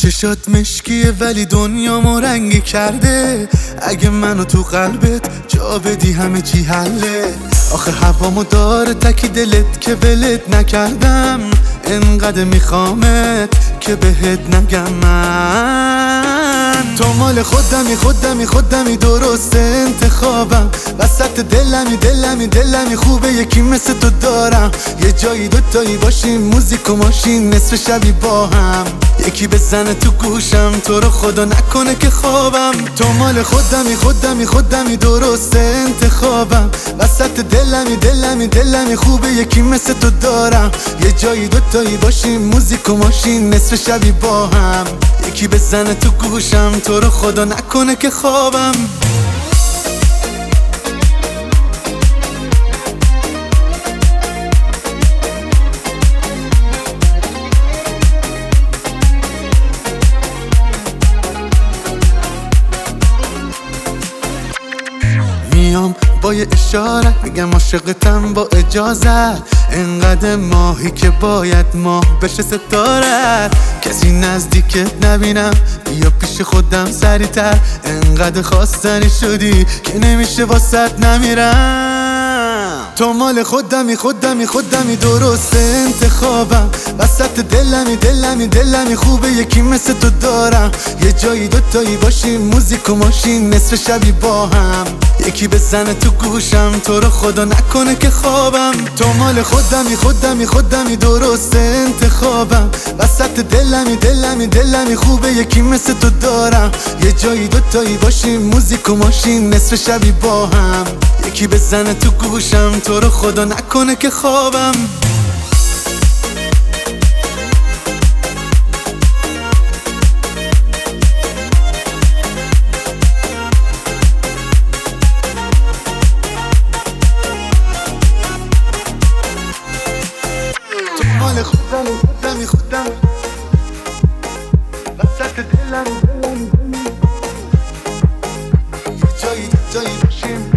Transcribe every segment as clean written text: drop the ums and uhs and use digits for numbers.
چشات مشکیه ولی دنیامو رنگی کرده. اگه منو تو قلبت جا بدی همه چی حله. آخه هوامو داره تکی دلت که ولت نکردم. انقدر میخوامت که بهت نگم من. تو مال خودمی درست انتخابم. وسط دلمی خوبه یکی مثل تو دارم. یه جایی دوتایی باشیم موزیک و ماشین نصف شبی با هم. یکی بزنه تو گوشم تو رو خدا نکنه که خوابم. تو مال خودمی درست انتخابم. وسط دلمی خوبه یکی مثل تو دارم. یه جایی دوتایی باشیم موزیک و ماشین نصف شبی با هم. یکی بزنه تو گوشم تو رو خدا نکنه که خوابم. میام با یه اشاره بگم عاشقتم با اجازت. انقدر ماهی که باید ماه بشه ستاره. کسی نزدیکت نبینم بیا پیش خودم سریعتر. انقدر خواستنی شدی که نمیشه واسط نمیرم. تو مال خودمی درست انتخابم. وسط دلمی خوبه یکی مثل تو دارم. یه جایی دوتایی باشیم موزیک و ماشین نصف شبی با هم. یکی بزنه تو گوشم تو رو خدا نکنه که خوابم. تو مال خودمی درست انتخابم. وسط دلمی خوبه یکی مثل تو دارم. یه جایی دوتایی باشیم موزیک و ماشین نصف شبی با هم. یکی بزنه تو گوشم تو رو خدا نکنه که خوابم. مال خودمی وسط دلمی جایی باشیم.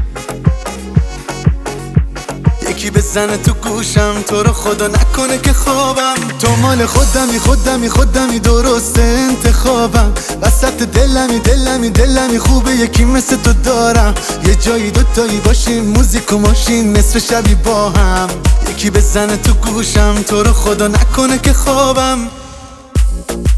یکی بزنه تو گوشم تو رو خدا نکنه که خوابم. تو مال خودمی درست انتخابم. وسط دلمی خوبه یکی مثل تو دارم. یه جایی دوتایی باشیم موزیک و ماشین نصف شبی با هم. یکی بزنه تو گوشم تو رو خدا نکنه که خوابم.